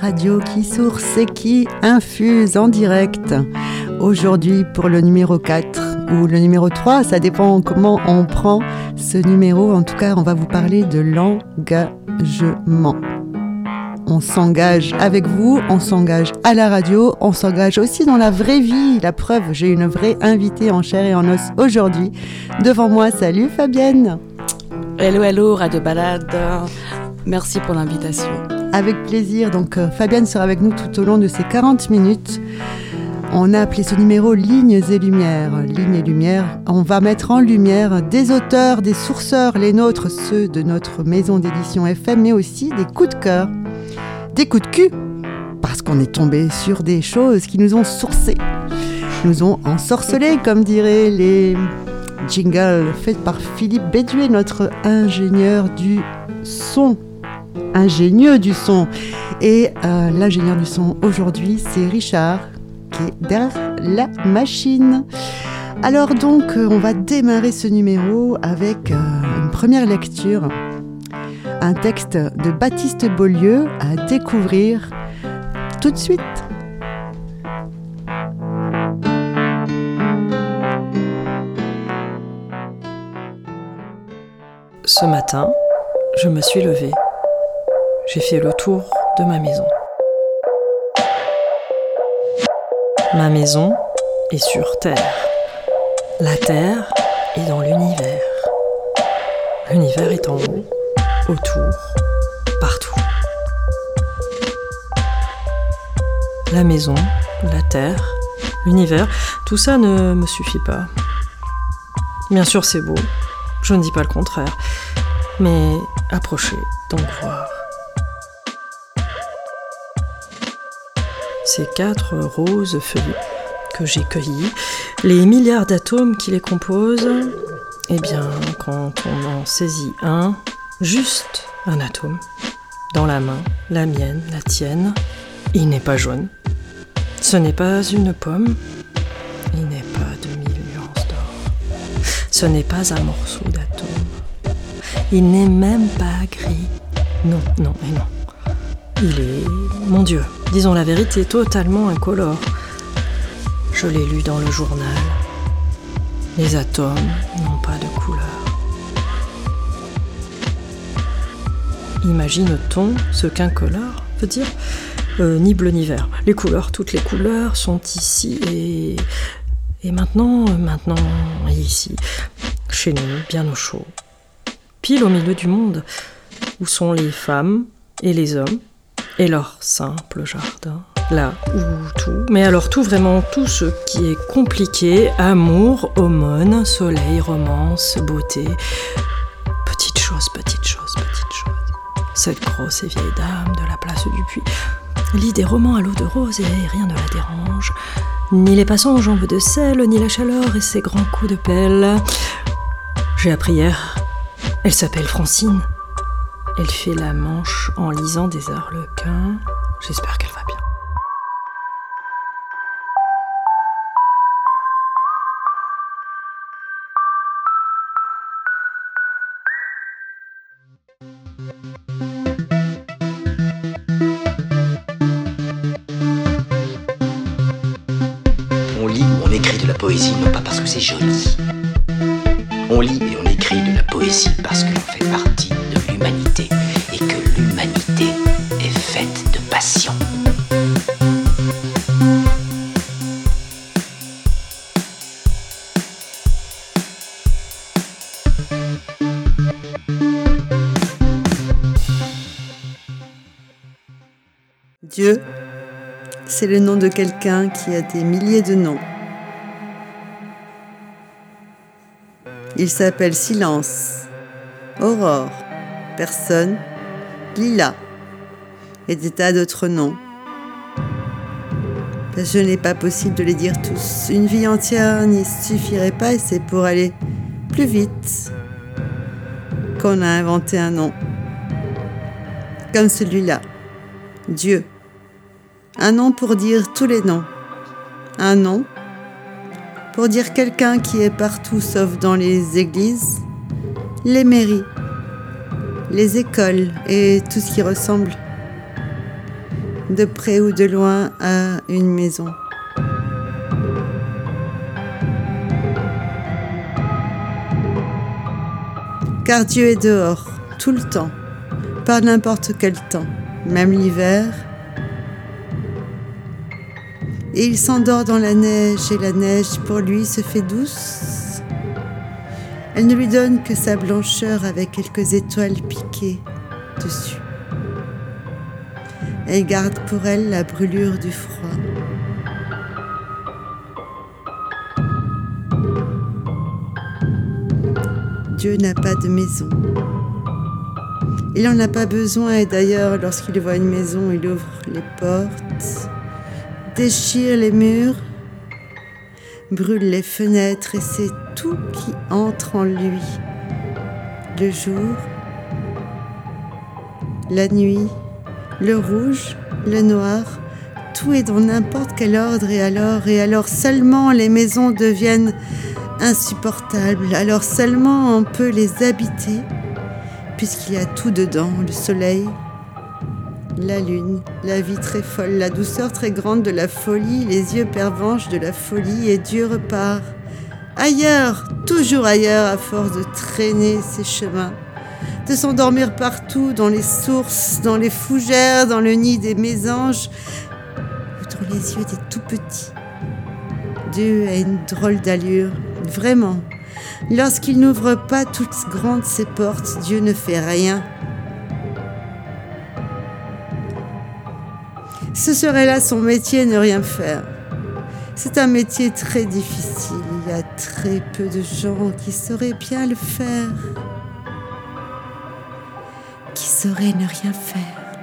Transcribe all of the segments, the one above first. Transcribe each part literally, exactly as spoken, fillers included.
radio qui source et qui infuse en direct. Aujourd'hui pour le numéro quatre ou le numéro trois, ça dépend comment on prend ce numéro. En tout cas, on va vous parler de l'engagement. On s'engage avec vous, on s'engage à la radio, on s'engage aussi dans la vraie vie. La preuve, j'ai une vraie invitée en chair et en os aujourd'hui. Devant moi, salut Fabienne. Hello, hello, Radio Balade. Merci pour l'invitation. Avec plaisir. Donc, euh, Fabienne sera avec nous tout au long de ces quarante minutes. On a appelé ce numéro Lignes et Lumières. Lignes et Lumières, on va mettre en lumière des auteurs, des sourceurs, les nôtres, ceux de notre maison d'édition F M, mais aussi des coups de cœur, des coups de cul, parce qu'on est tombé sur des choses qui nous ont sourcés, nous ont ensorcelés, comme diraient les jingles faits par Philippe Béduet, notre ingénieur du son. Ingénieux du son. Et euh, l'ingénieur du son aujourd'hui, c'est Richard, qui est derrière la machine. Alors donc, euh, on va démarrer ce numéro avec euh, une première lecture. Un texte de Baptiste Beaulieu à découvrir tout de suite. Ce matin, je me suis levée. J'ai fait le tour de ma maison. Ma maison est sur Terre. La Terre est dans l'univers. L'univers est en haut, autour, partout. La maison, la Terre, l'univers, tout ça ne me suffit pas. Bien sûr, c'est beau, je ne dis pas le contraire, mais approchez donc voir. Ces quatre roses feuilles que j'ai cueillies, les milliards d'atomes qui les composent, eh bien, quand on en saisit un, juste un atome, dans la main, la mienne, la tienne, il n'est pas jaune. Ce n'est pas une pomme, il n'est pas de mille nuances d'or. Ce n'est pas un morceau d'atome. Il n'est même pas gris. Non, non et non. Il est, mon Dieu, disons la vérité, totalement incolore. Je l'ai lu dans le journal. Les atomes n'ont pas de couleur. Imagine-t-on ce qu'incolore veut dire ? euh, Ni bleu ni vert. Les couleurs, toutes les couleurs sont ici et... Et maintenant, maintenant, ici, chez nous, bien au chaud. Pile au milieu du monde, où sont les femmes et les hommes, et leur simple jardin, là où tout, mais alors tout, vraiment tout ce qui est compliqué, amour, aumône, soleil, romance, beauté, petite chose, petite chose, petite chose. Cette grosse et vieille dame de la place du Puy lit des romans à l'eau de rose et rien ne la dérange, ni les passants aux jambes de sel, ni la chaleur et ses grands coups de pelle. J'ai appris hier, elle s'appelle Francine. Elle fait la manche en lisant des Arlequins. J'espère qu'elle va bien. On lit ou on écrit de la poésie, non pas parce que c'est joli. On lit et on écrit de la poésie parce que l'on fait partie de l'humanité et que l'humanité est faite de passion. Dieu, c'est le nom de quelqu'un qui a des milliers de noms. Il s'appelle Silence, Aurore, Personne, Lila et des tas d'autres noms. Ce n'est pas possible de les dire tous. Une vie entière n'y suffirait pas et c'est pour aller plus vite qu'on a inventé un nom. Comme celui-là, Dieu. Un nom pour dire tous les noms. Un nom pour dire quelqu'un qui est partout sauf dans les églises, les mairies, les écoles et tout ce qui ressemble. de près ou de loin, a une maison. Car Dieu est dehors, tout le temps, par n'importe quel temps, même l'hiver. Et il s'endort dans la neige, et la neige pour lui se fait douce. Elle ne lui donne que sa blancheur avec quelques étoiles piquées dessus. Elle garde pour elle la brûlure du froid. Dieu n'a pas de maison. Il n'en a pas besoin et d'ailleurs, lorsqu'il voit une maison, il ouvre les portes, déchire les murs, brûle les fenêtres et c'est tout qui entre en lui. Le jour, la nuit, le rouge, le noir, tout est dans n'importe quel ordre et alors, et alors seulement les maisons deviennent insupportables, alors seulement on peut les habiter, puisqu'il y a tout dedans, le soleil, la lune, la vie très folle, la douceur très grande de la folie, les yeux pervenches de la folie, et Dieu repart ailleurs, toujours ailleurs, à force de traîner ses chemins, de s'endormir partout, dans les sources, dans les fougères, dans le nid des mésanges, ou dans les yeux des tout petits. Dieu a une drôle d'allure, vraiment. Lorsqu'il n'ouvre pas toutes grandes ses portes, Dieu ne fait rien. Ce serait là son métier, ne rien faire. C'est un métier très difficile. Il y a très peu de gens qui sauraient bien le faire, qui sauraient ne rien faire.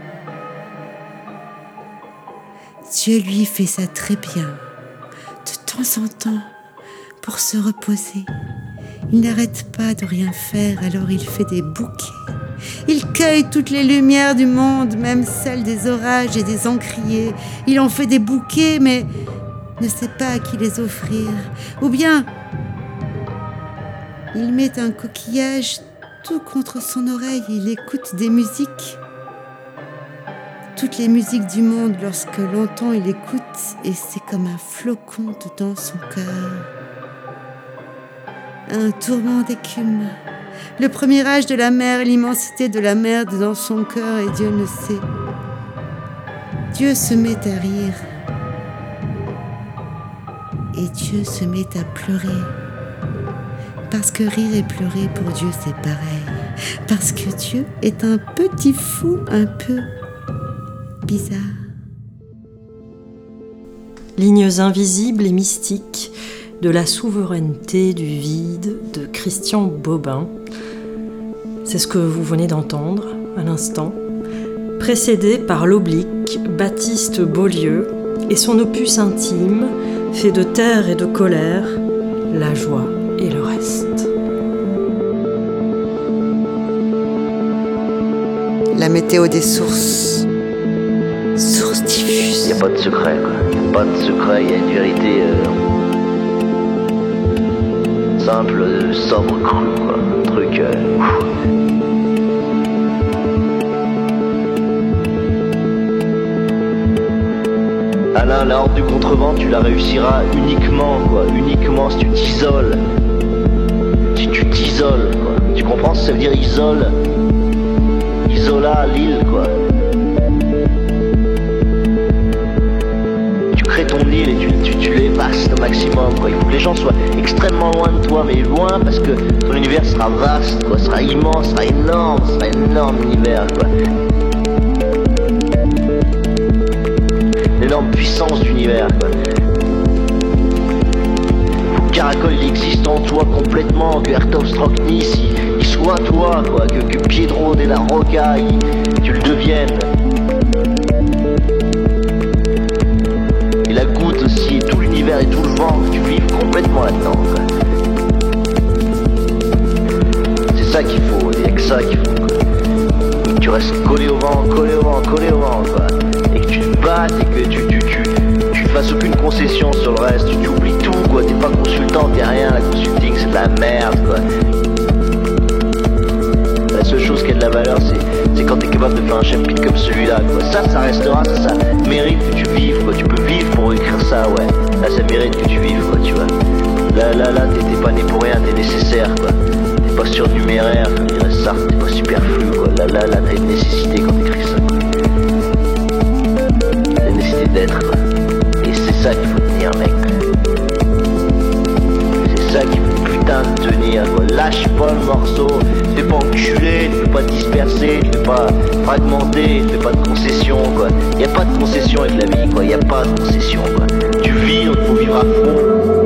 Dieu, lui, fait ça très bien. De temps en temps, pour se reposer. Il n'arrête pas de rien faire, alors il fait des bouquets. Il cueille toutes les lumières du monde, même celles des orages et des encriers. Il en fait des bouquets, mais ne sait pas à qui les offrir. Ou bien, il met un coquillage tout contre son oreille et il écoute des musiques. Toutes les musiques du monde, lorsque longtemps il écoute, et c'est comme un flocon dans son cœur. Un tourment d'écume. Le premier âge de la mer, l'immensité de la mer dans son cœur, et Dieu ne sait. Dieu se met à rire. Et Dieu se met à pleurer. Parce que rire et pleurer, pour Dieu, c'est pareil. Parce que Dieu est un petit fou un peu bizarre. Lignes invisibles et mystiques de la souveraineté du vide de Christian Bobin. C'est ce que vous venez d'entendre à l'instant, précédé par l'oblique Baptiste Beaulieu et son opus intime fait de terre et de colère, la joie et le reste. La météo des sources. Sources diffuses. Il n'y a pas de secret, quoi. Il n'y a pas de secret, il y a une vérité euh, simple, euh, sobre, crue, quoi. Un truc. Euh, Alain, la horde du contrevent, tu la réussiras uniquement, quoi. Uniquement si tu t'isoles. Si tu t'isoles, quoi. Tu comprends ce que ça veut dire isole? Isola, l'île, quoi. Ton île et tu, tu, tu l'évastes au maximum, quoi. Il faut que les gens soient extrêmement loin de toi, mais loin parce que ton univers sera vaste, quoi, sera immense, sera énorme, sera un énorme univers, quoi. L'énorme puissance d'univers, quoi. Faut que Caracol il existe en toi complètement, que Ertov-Stroknis il, il soit toi, quoi, que, que Piedro de la Rocca il, tu le deviennes. La goutte aussi, et tout l'univers et tout le vent, que tu vives complètement là-dedans, quoi. C'est ça qu'il faut, il n'y a que ça qu'il faut, quoi. Et que tu restes collé au vent, collé au vent, collé au vent, quoi. Et que tu te battes et que tu, tu, tu, tu fasses aucune concession sur le reste, tu, tu oublies tout, quoi. T'es pas consultant, t'es rien, la consulting c'est de la merde, quoi. La seule chose qui a de la valeur, c'est, C'est quand t'es capable de faire un chapitre comme celui-là, quoi. Ça, ça restera, ça, ça mérite que tu vives, quoi. Tu peux vivre pour écrire ça, ouais. Là, ça mérite que tu vives, quoi, tu vois. Là, là, là, t'es, t'es pas né pour rien, t'es nécessaire, quoi. T'es pas surnuméraire, comme dirait Sartre, t'es pas superflu, quoi. Là, là, là, t'as une nécessité quand t'écris ça, quoi. T'as une nécessité d'être, quoi. Et c'est ça qu'il faut tenir, mec. C'est ça qu'il faut putain de tenir, quoi. Lâche pas le morceau, t'es pas enculé, t'es pas dispersé, t'es pas fragmenté, t'es pas de concession, quoi. Y a pas de concession avec la vie, quoi. Y a pas de concession, quoi. Tu vis, il faut vivre à fond.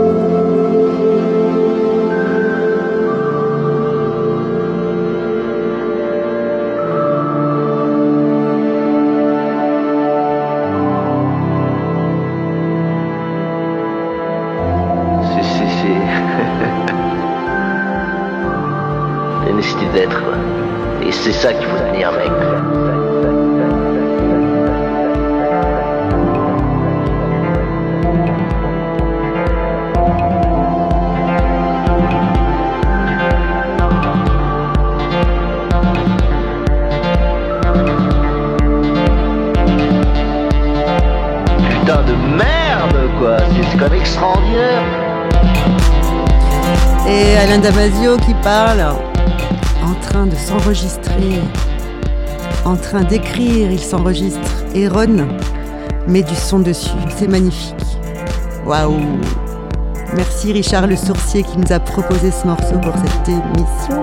D'être, quoi. Et c'est ça qu'il faut tenir, mec. Putain de merde, quoi. C'est, c'est quand même extraordinaire. Et Alain Damasio qui parle, en train de s'enregistrer, en train d'écrire, il s'enregistre et Ron met du son dessus. C'est magnifique. Waouh! Merci Richard Le Sourcier qui nous a proposé ce morceau pour cette émission.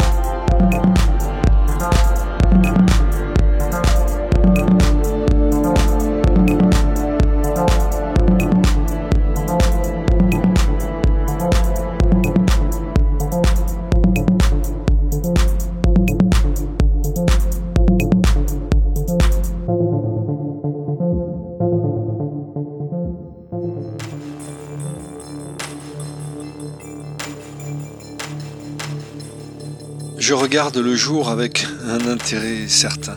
Je regarde le jour avec un intérêt certain.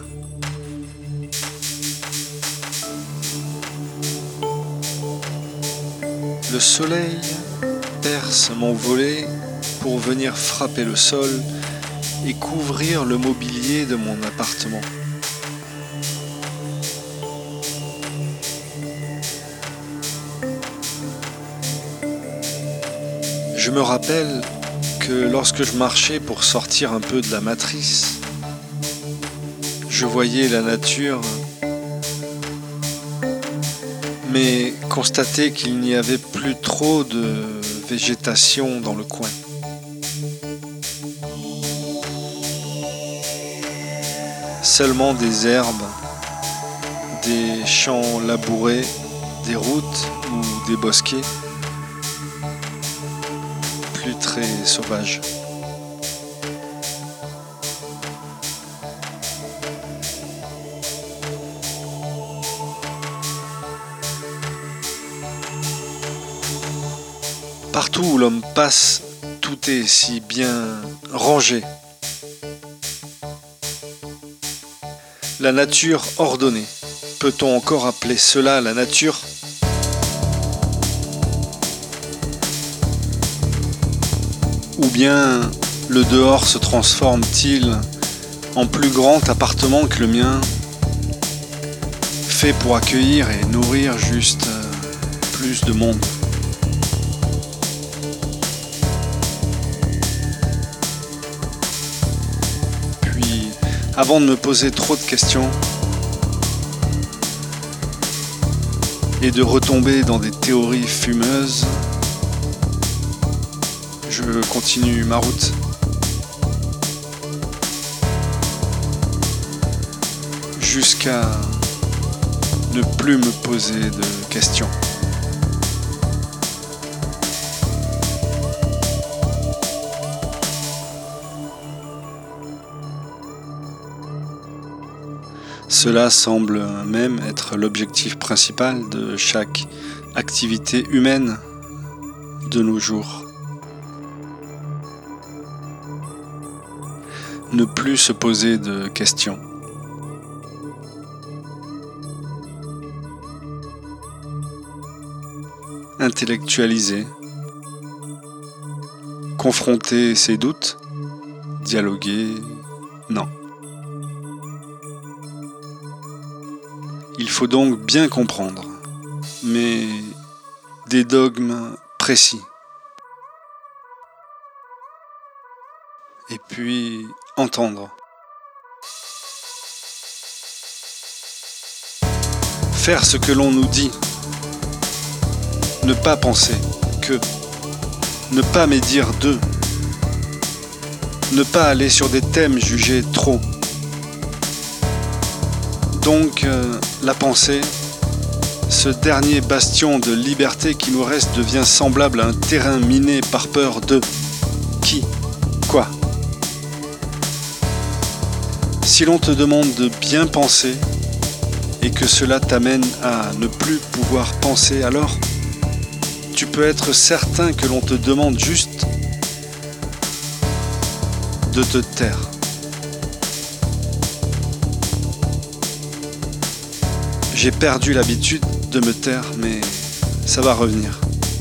Le soleil perce mon volet pour venir frapper le sol et couvrir le mobilier de mon appartement. Je me rappelle que lorsque je marchais pour sortir un peu de la matrice, je voyais la nature, mais constatais qu'il n'y avait plus trop de végétation dans le coin. Seulement des herbes, des champs labourés, des routes ou des bosquets. Plus très sauvage. Partout où l'homme passe, tout est si bien rangé. La nature ordonnée. Peut-on encore appeler cela la nature ? Ou bien le dehors se transforme-t-il en plus grand appartement que le mien, fait pour accueillir et nourrir juste plus de monde. Puis, avant de me poser trop de questions et de retomber dans des théories fumeuses, je continue ma route. Jusqu'à ne plus me poser de questions. Cela semble même être l'objectif principal de chaque activité humaine de nos jours. Ne plus se poser de questions. Intellectualiser. Confronter ses doutes. Dialoguer. Non. Il faut donc bien comprendre, mais des dogmes précis. Et puis entendre. Faire ce que l'on nous dit. Ne pas penser que. Ne pas médire de. Ne pas aller sur des thèmes jugés trop. Donc, euh, la pensée, ce dernier bastion de liberté qui nous reste devient semblable à un terrain miné par peur de qui, quoi. Si l'on te demande de bien penser et que cela t'amène à ne plus pouvoir penser, alors tu peux être certain que l'on te demande juste de te taire. J'ai perdu l'habitude de me taire, mais ça va revenir.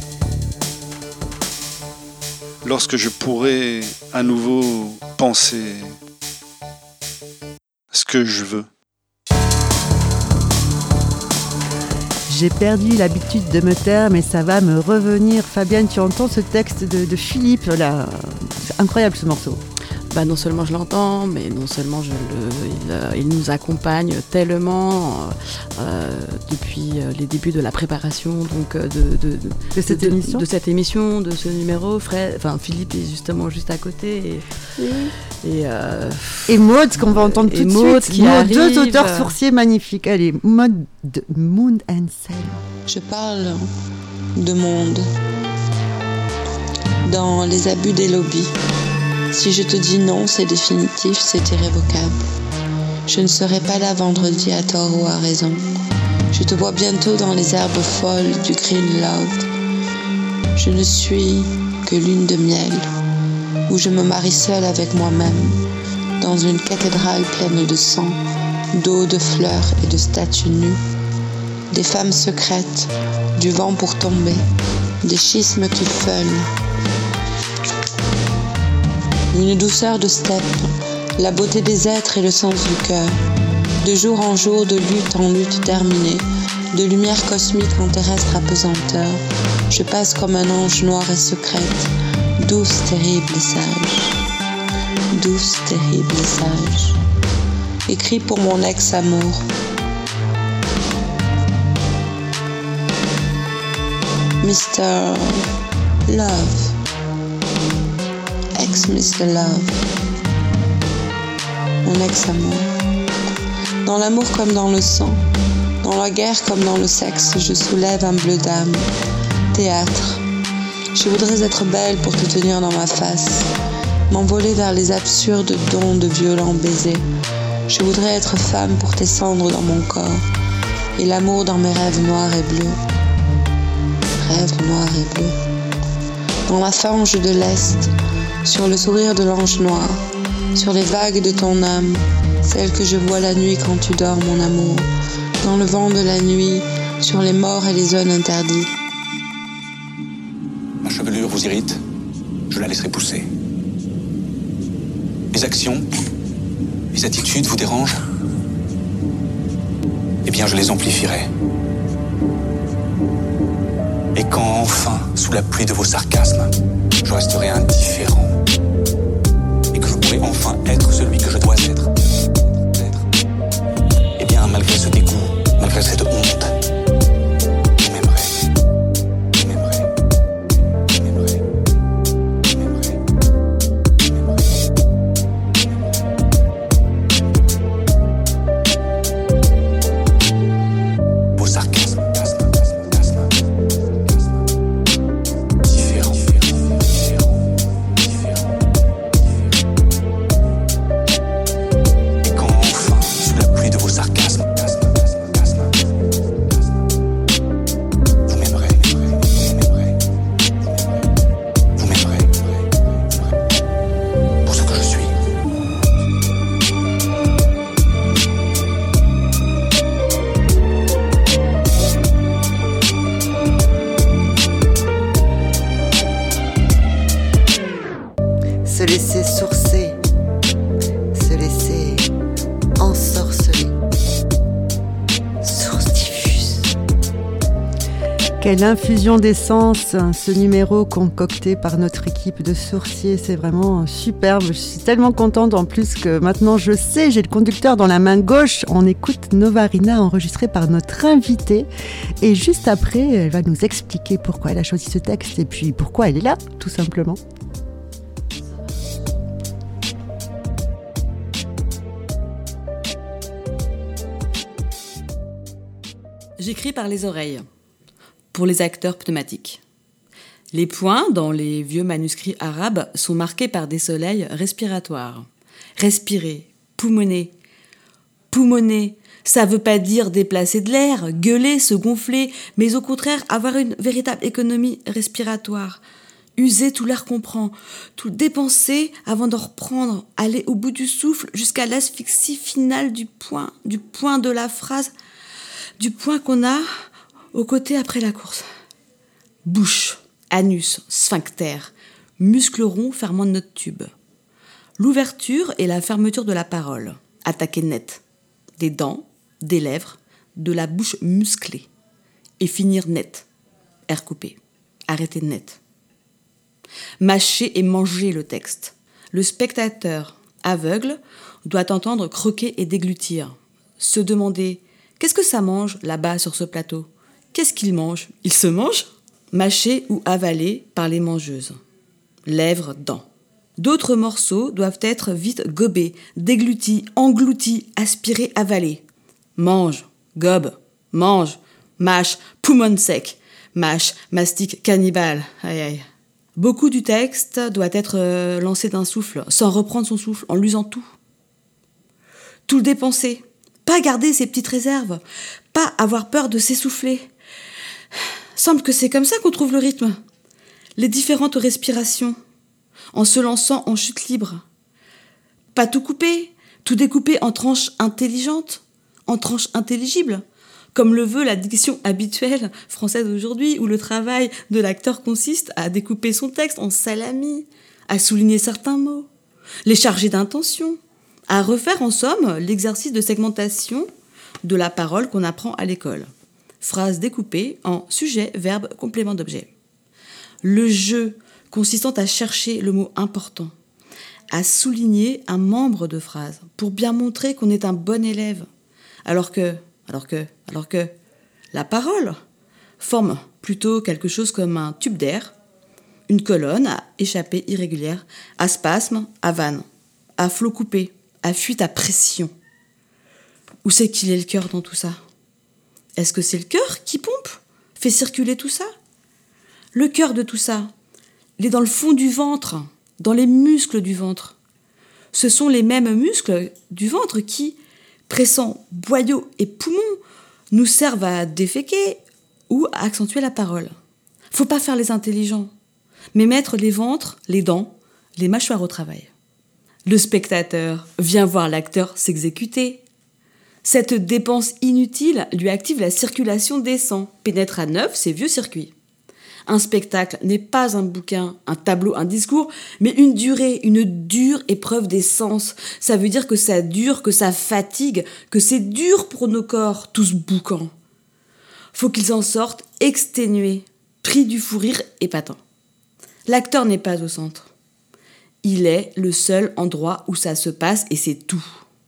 Lorsque je pourrai à nouveau penser ce que je veux. J'ai perdu l'habitude de me taire, mais ça va me revenir. Fabienne, tu entends ce texte de, de Philippe, là. C'est incroyable ce morceau. Bah, non seulement je l'entends, mais non seulement je le, il, euh, il nous accompagne tellement euh, depuis les débuts de la préparation donc, de, de, de, de, cette, de, émission. de cette émission, de ce numéro. Fred, enfin, Philippe est justement juste à côté. Et, oui. et, euh, et Maud, qu'on va entendre tout de Maud suite. Qui Maud, arrive, deux auteurs sourciers magnifiques. Allez, Maud de Moon and Sail. Je parle de monde dans les abus des lobbies. Si je te dis non, c'est définitif, c'est irrévocable. Je ne serai pas là vendredi à tort ou à raison. Je te vois bientôt dans les herbes folles du Greenland. Je ne suis que lune de miel, où je me marie seule avec moi-même, dans une cathédrale pleine de sang, d'eau, de fleurs et de statues nues. Des femmes secrètes, du vent pour tomber, des schismes qui feulent. Une douceur de steppe, la beauté des êtres et le sens du cœur. De jour en jour, de lutte en lutte terminée, de lumière cosmique en terrestre apesanteur, je passe comme un ange noir et secrète, douce, terrible et sage. Douce, terrible et sage. Écrit pour mon ex-amour. mister Love. Ex-mister Love. Mon ex-amour. Dans l'amour comme dans le sang, dans la guerre comme dans le sexe, je soulève un bleu d'âme. Théâtre. Je voudrais être belle pour te tenir dans ma face, m'envoler vers les absurdes dons de violents baisers. Je voudrais être femme pour tes cendres dans mon corps, et l'amour dans mes rêves noirs et bleus. Rêves noirs et bleus. Dans la fange de l'Est, sur le sourire de l'ange noir, sur les vagues de ton âme, celles que je vois la nuit quand tu dors, mon amour, dans le vent de la nuit, sur les morts et les zones interdites. Ma chevelure vous irrite, je la laisserai pousser. Mes actions, mes attitudes vous dérangent, eh bien je les amplifierai. Et quand enfin, sous la pluie de vos sarcasmes, je resterai indifférent, et que je pourrai enfin être celui que je dois être, être. Eh bien, malgré ce dégoût, malgré cette honte, je m'aimerai, je m'aimerai, je m'aimerai, je m'aimerai, je m'aimerai, je m'aimerai. Vos sarcasmes, quelle infusion d'essence, ce numéro concocté par notre équipe de sourciers, c'est vraiment superbe. Je suis tellement contente en plus que maintenant je sais, j'ai le conducteur dans la main gauche. On écoute Novarina enregistré par notre invitée et juste après, elle va nous expliquer pourquoi elle a choisi ce texte et puis pourquoi elle est là, tout simplement. J'écris par les oreilles, pour les acteurs pneumatiques. Les points, dans les vieux manuscrits arabes, sont marqués par des soleils respiratoires. Respirer, poumonner. Poumonner, ça veut pas dire déplacer de l'air, gueuler, se gonfler, mais au contraire avoir une véritable économie respiratoire. User tout l'air qu'on prend, tout dépenser avant d'en reprendre, aller au bout du souffle jusqu'à l'asphyxie finale du point, du point de la phrase, du point qu'on a au côté après la course. Bouche, anus, sphincter, muscles ronds fermant notre tube. L'ouverture et la fermeture de la parole, attaquer net. Des dents, des lèvres, de la bouche musclée. Et finir net, air coupé, arrêter net. Mâcher et manger le texte. Le spectateur aveugle doit entendre croquer et déglutir. Se demander « Qu'est-ce que ça mange là-bas sur ce plateau ? Qu'est-ce qu'il mange ? Il se mange ?» Mâché ou avalé par les mangeuses. Lèvres, dents. D'autres morceaux doivent être vite gobés, déglutis, engloutis, aspirés, avalés. Mange, gobe, mange, mâche, poumon sec. Mâche, mastique, cannibale. Aïe aïe. Beaucoup du texte doit être lancé d'un souffle, sans reprendre son souffle, en l'usant tout. Tout le dépenser. Pas garder ses petites réserves, pas avoir peur de s'essouffler. Semble que c'est comme ça qu'on trouve le rythme. Les différentes respirations, en se lançant en chute libre. Pas tout couper, tout découper en tranches intelligentes, en tranches intelligibles, comme le veut la diction habituelle française aujourd'hui, où le travail de l'acteur consiste à découper son texte en salami, à souligner certains mots, les charger d'intention, à refaire en somme l'exercice de segmentation de la parole qu'on apprend à l'école. Phrase découpée en sujet, verbe, complément d'objet. Le jeu consistant à chercher le mot important, à souligner un membre de phrase pour bien montrer qu'on est un bon élève, alors que, alors que, alors que la parole forme plutôt quelque chose comme un tube d'air, une colonne à échappée irrégulière, à spasme, à vanne, à flot coupé, à fuite à pression. Où c'est qu'il est le cœur dans tout ça ? Est-ce que c'est le cœur qui pompe, fait circuler tout ça ? Le cœur de tout ça, il est dans le fond du ventre, dans les muscles du ventre. Ce sont les mêmes muscles du ventre qui, pressant boyaux et poumons, nous servent à déféquer ou à accentuer la parole. Faut pas faire les intelligents, mais mettre les ventres, les dents, les mâchoires au travail. Le spectateur vient voir l'acteur s'exécuter. Cette dépense inutile lui active la circulation des sangs, pénètre à neuf ses vieux circuits. Un spectacle n'est pas un bouquin, un tableau, un discours, mais une durée, une dure épreuve des sens. Ça veut dire que ça dure, que ça fatigue, que c'est dur pour nos corps, tous boucans. Faut qu'ils en sortent exténués, pris du fou rire épatant. L'acteur n'est pas au centre. Il est le seul endroit où ça se passe et c'est tout.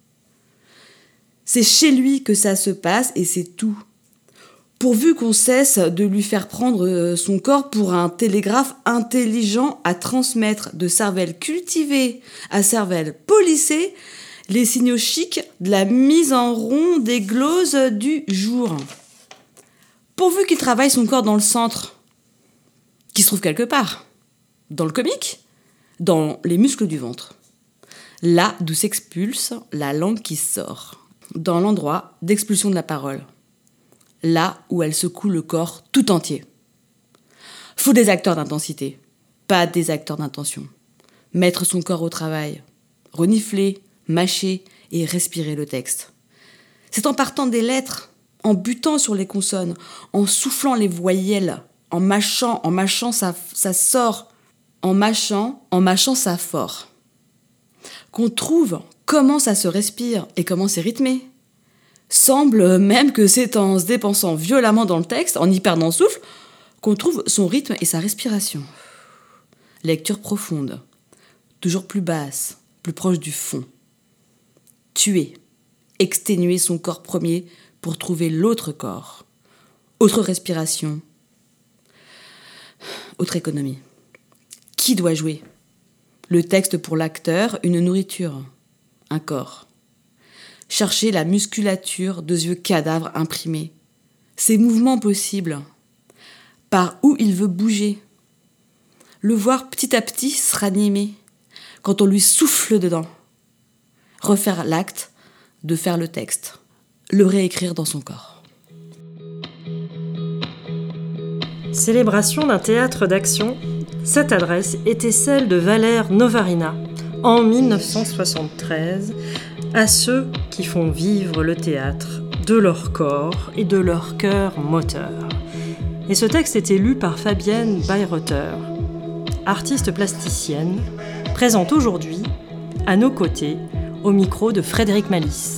C'est chez lui que ça se passe et c'est tout. Pourvu qu'on cesse de lui faire prendre son corps pour un télégraphe intelligent à transmettre de cervelle cultivée à cervelle polissée les signaux chics de la mise en rond des gloses du jour. Pourvu qu'il travaille son corps dans le centre, qui se trouve quelque part, dans le comique, dans les muscles du ventre. Là d'où s'expulse la langue qui sort, dans l'endroit d'expulsion de la parole. Là où elle secoue le corps tout entier. Faut des acteurs d'intensité, pas des acteurs d'intention. Mettre son corps au travail, renifler, mâcher et respirer le texte. C'est en partant des lettres, en butant sur les consonnes, en soufflant les voyelles, en mâchant, en mâchant ça, ça sort, en mâchant, en mâchant ça fort, qu'on trouve comment ça se respire et comment c'est rythmé. Semble même que c'est en se dépensant violemment dans le texte, en y perdant souffle, qu'on trouve son rythme et sa respiration. Lecture profonde, toujours plus basse, plus proche du fond. Tuer, exténuer son corps premier pour trouver l'autre corps. Autre respiration, autre économie. Qui doit jouer ? Le texte pour l'acteur, une nourriture, un corps. Chercher la musculature de yeux cadavres imprimés. Ses mouvements possibles. Par où il veut bouger. Le voir petit à petit se ranimer quand on lui souffle dedans. Refaire l'acte de faire le texte. Le réécrire dans son corps. Célébration d'un théâtre d'action, cette adresse était celle de Valère Novarina, en dix-neuf cent soixante-treize, à ceux qui font vivre le théâtre de leur corps et de leur cœur moteur. Et ce texte était lu par Fabienne Bayreuther, artiste plasticienne, présente aujourd'hui, à nos côtés, au micro de Frédéric Malice.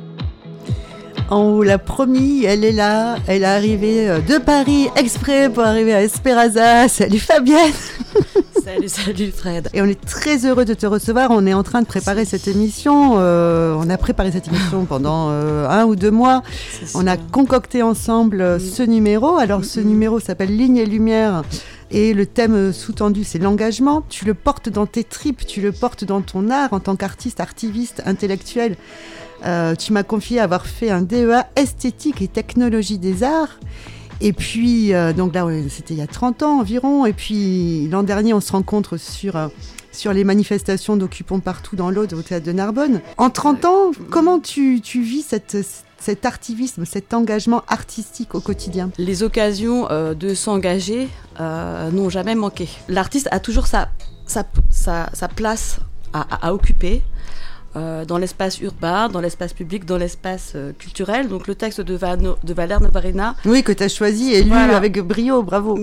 On vous l'a promis, elle est là, elle est arrivée de Paris exprès pour arriver à Espéraza. Salut Fabienne. Salut, salut Fred. Et on est très heureux de te recevoir, on est en train de préparer cette émission, euh, on a préparé cette émission pendant euh, un ou deux mois, on a concocté ensemble euh, ce numéro, alors ce numéro s'appelle Ligne et Lumière. Et le thème sous-tendu, c'est l'engagement. Tu le portes dans tes tripes, tu le portes dans ton art en tant qu'artiste, artiviste, intellectuel. Euh, tu m'as confié avoir fait un D E A esthétique et technologie des arts. Et puis, euh, donc là, c'était il y a trente ans environ. Et puis, l'an dernier, on se rencontre sur, euh, sur les manifestations d'Occupons partout dans l'Aude au Théâtre de Narbonne. En trente ans, comment tu, tu vis cette... cet activisme, cet engagement artistique au quotidien? Les occasions euh, de s'engager euh, n'ont jamais manqué. L'artiste a toujours sa, sa, sa, sa place à, à, à occuper euh, dans l'espace urbain, dans l'espace public, dans l'espace euh, culturel. Donc le texte de, Vano, de Valère Novarina... Oui, que tu as choisi et lu voilà. Avec brio, bravo.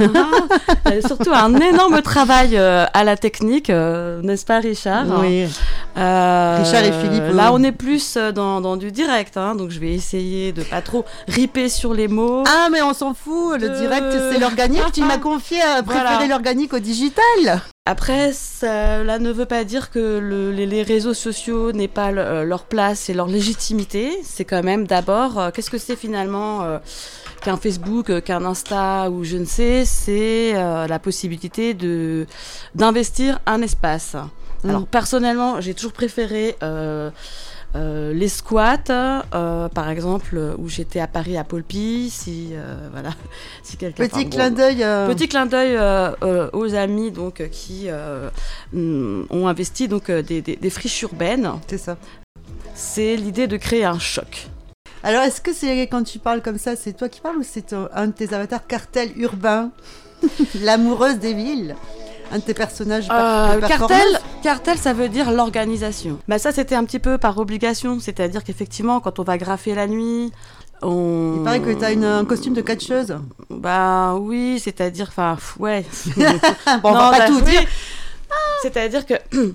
Mais, surtout un énorme travail euh, à la technique, euh, n'est-ce pas Richard? Oui. Euh, Richard et Philippe. Là, oui. on est plus dans, dans du direct, hein, donc je vais essayer de pas trop riper sur les mots. Ah, mais on s'en fout, le de... direct, c'est l'organique. Tu m'as confié à préférer voilà. l'organique au digital. Après, cela ne veut pas dire que le, les, les réseaux sociaux n'aient pas le, leur place et leur légitimité. C'est quand même d'abord, euh, qu'est-ce que c'est finalement euh, qu'un Facebook, euh, qu'un Insta ou je ne sais, c'est euh, la possibilité de, d'investir un espace. Mmh. Alors personnellement, j'ai toujours préféré euh, euh, les squats, euh, par exemple, où j'étais à Paris à Paulpy, si euh, voilà, si quelqu'un. Petit clin bon, d'œil. Euh... Petit clin d'œil euh, euh, aux amis donc qui euh, ont investi donc des, des, des friches urbaines. C'est ça. C'est l'idée de créer un choc. Alors, est-ce que c'est quand tu parles comme ça, c'est toi qui parles ou c'est ton, un de tes avatars Cartel urbain, l'amoureuse des villes? Un de tes personnages euh, Cartel, Cartel, ça veut dire l'organisation. Bah ça, c'était un petit peu par obligation. C'est-à-dire qu'effectivement, quand on va graffer la nuit, on... Il paraît que tu as un costume de catcheuse. Bah oui, c'est-à-dire... Enfin, ouais. Bon, on non, va pas bah, tout oui. dire. C'est-à-dire que...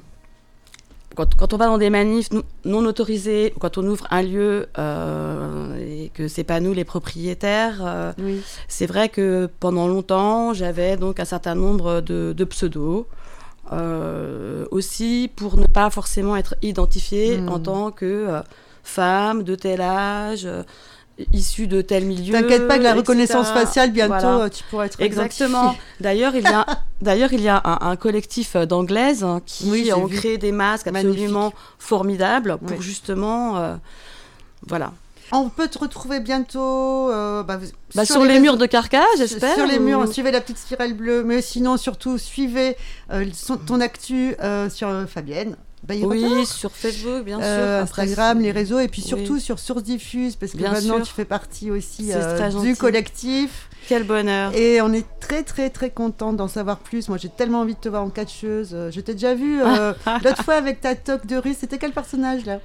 Quand, quand on va dans des manifs non autorisés, quand on ouvre un lieu euh, et que c'est pas nous les propriétaires, euh, oui. C'est vrai que pendant longtemps, j'avais donc un certain nombre de, de pseudos, euh, aussi pour ne pas forcément être identifiée mmh. en tant que euh, femme de tel âge, euh, issue de tel milieu. T'inquiète pas que la et cetera reconnaissance faciale, bientôt, voilà. Tu pourras être exactement. identifiée. D'ailleurs, il y a, d'ailleurs, il y a un, un collectif d'anglaises hein, qui oui, ont vu. créé des masques absolument magnifique. Formidables pour oui. justement, euh, voilà. On peut te retrouver bientôt euh, bah, bah, sur, sur les, les murs de Carcasse, j'espère. Sur les ou... murs, suivez la petite spirale bleue, mais sinon, surtout, suivez euh, son, ton actu euh, sur euh, Fabienne. Bayreuther. Oui, sur Facebook, bien euh, sûr. Instagram, Après, les réseaux, et puis surtout oui. sur Source Diffuse, parce que bien maintenant sûr. Tu fais partie aussi euh, du collectif. Quel bonheur. Et on est très très très content d'en savoir plus. Moi j'ai tellement envie de te voir en catcheuse. Je t'ai déjà vu euh, l'autre fois avec ta toque de russe. C'était quel personnage là?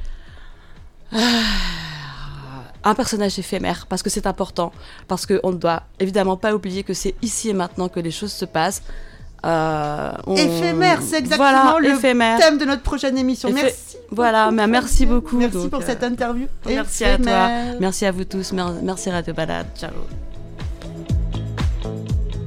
Un personnage éphémère, parce que c'est important. Parce qu'on ne doit évidemment pas oublier que c'est ici et maintenant que les choses se passent. Euh, on... Éphémère, c'est exactement voilà, le éphémère. thème de notre prochaine émission. Effé... Merci. Voilà, mais merci beaucoup. Merci donc, pour cette euh... interview. Merci éphémère. à toi. Merci à vous tous. Merci Radio Balade. Ciao.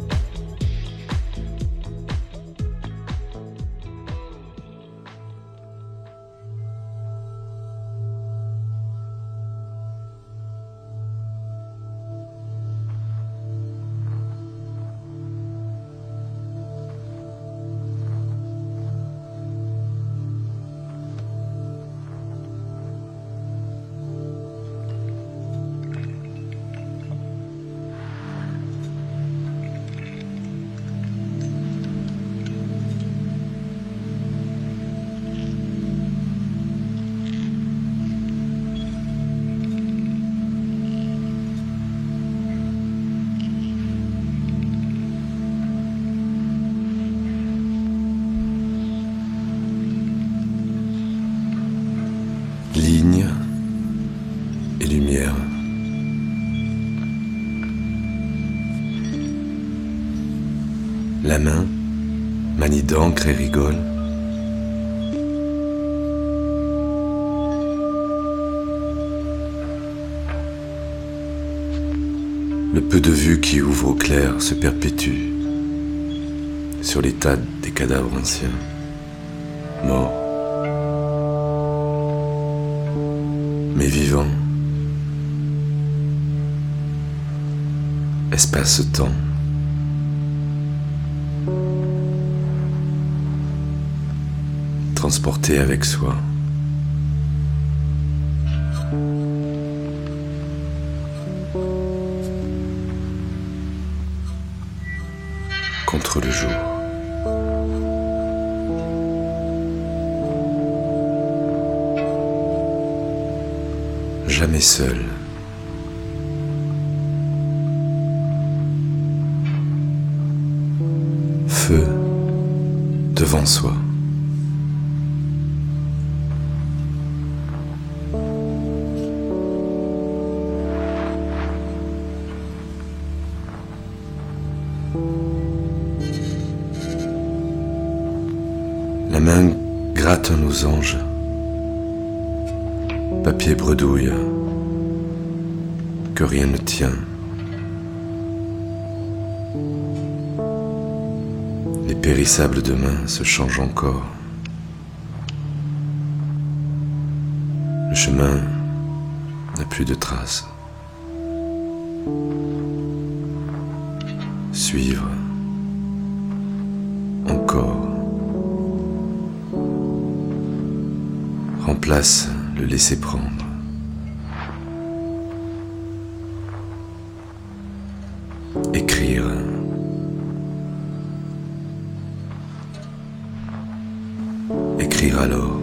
La main manie d'encre et rigole. Le peu de vue qui ouvre au clair se perpétue sur les tas des cadavres anciens, morts, mais vivants. Espace-temps. Transporté avec soi. Contre le jour. Jamais seul. Feu devant soi. La main gratte nos anges, papier bredouille, que rien ne tient. Les périssables demain se changent encore. Le chemin n'a plus de traces. Suivre encore remplace le laisser prendre. Écrire. Écrire alors.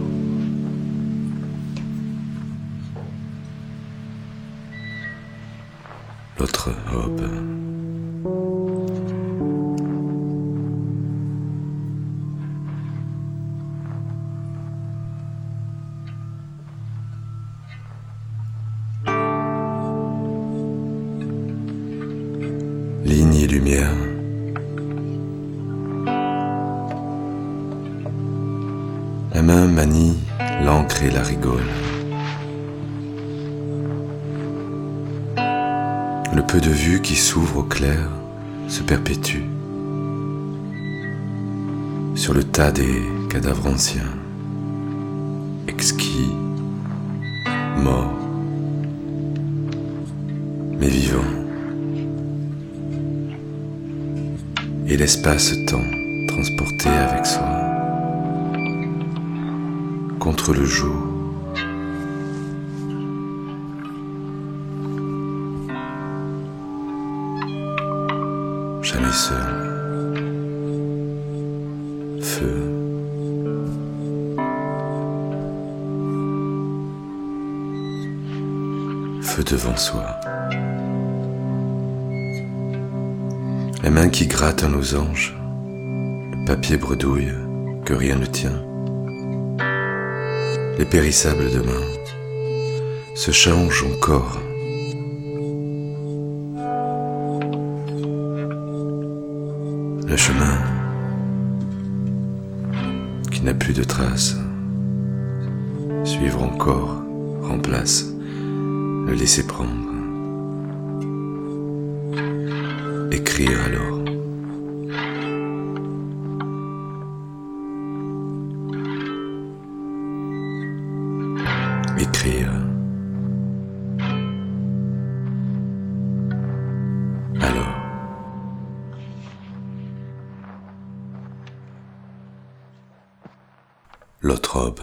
L'autre aube. Ligne et lumière. La main manie l'encre et la rigole. Le peu de vue qui s'ouvre au clair se perpétue sur le tas des cadavres anciens, exquis, morts, mais vivants. Et l'espace-temps transporté avec soi contre le jour. Jamais seul. Feu. Feu devant soi. La main qui gratte à nos anges, le papier bredouille que rien ne tient. Les périssables demain se changent encore. Le chemin qui n'a plus de traces, suivre encore, remplace le laisser prendre. Écrire alors. Écrire. Alors. L'autre aube.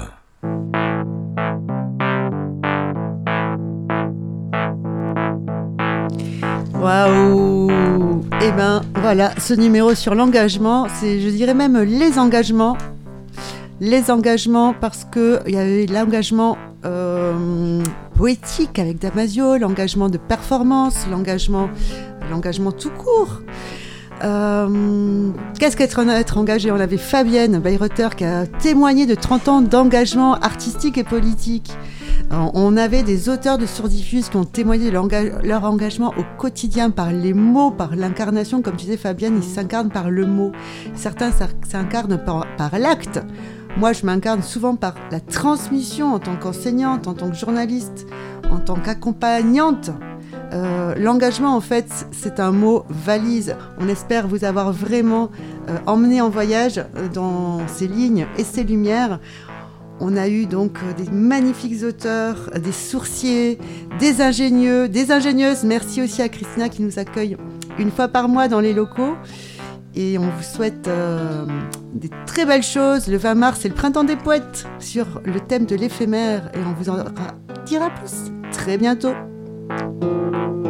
Waouh! Eh ben voilà, ce numéro sur l'engagement, c'est, je dirais même les engagements. Les engagements parce qu'il y avait l'engagement euh, poétique avec Damasio, l'engagement de performance, l'engagement, l'engagement tout court. Euh, qu'est-ce qu'être être engagé? On avait Fabienne Bayreuther qui a témoigné de trente ans d'engagement artistique et politique. On avait des auteurs de Sourdiffuse qui ont témoigné de leur engagement au quotidien par les mots, par l'incarnation. Comme tu disais, Fabienne, ils s'incarnent par le mot. Certains s'incarnent par, par l'acte. Moi, je m'incarne souvent par la transmission en tant qu'enseignante, en tant que journaliste, en tant qu'accompagnante. Euh, l'engagement, en fait, c'est un mot valise. On espère vous avoir vraiment euh, emmené en voyage euh, dans ces lignes et ces lumières. On a eu donc des magnifiques auteurs, des sourciers, des ingénieux, des ingénieuses. Merci aussi à Christina qui nous accueille une fois par mois dans les locaux. Et on vous souhaite euh, des très belles choses. Le vingt mars, c'est le printemps des poètes sur le thème de l'éphémère. Et on vous en dira plus très bientôt.